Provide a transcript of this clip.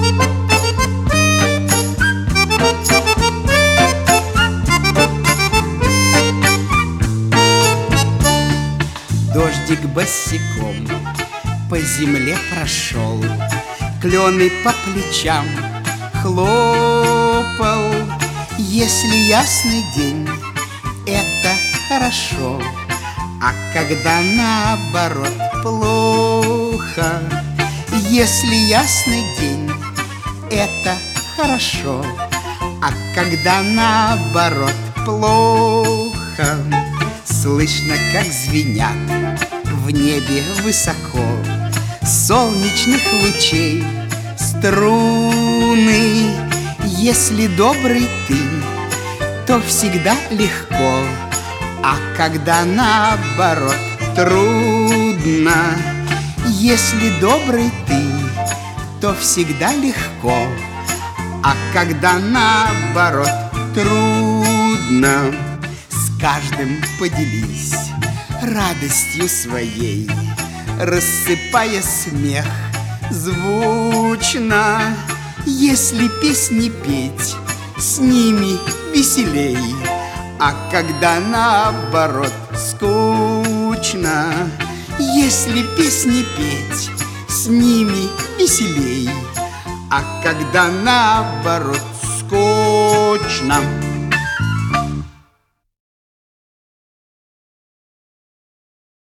Дождик босиком по земле прошел, клены по плечам хлопал. Если ясный день, это хорошо, а когда наоборот плохо. Если ясный день, это хорошо, а когда наоборот плохо. Слышно, как звенят в небе высоко солнечных лучей струны. Если добрый ты, то всегда легко, а когда наоборот трудно. Если добрый ты, то всегда легко, а когда наоборот трудно. С каждым поделись радостью своей, рассыпая смех звучно. Если песни петь, с ними веселей, а когда наоборот скучно. Если песни петь, с ними веселей, а когда наоборот скучно.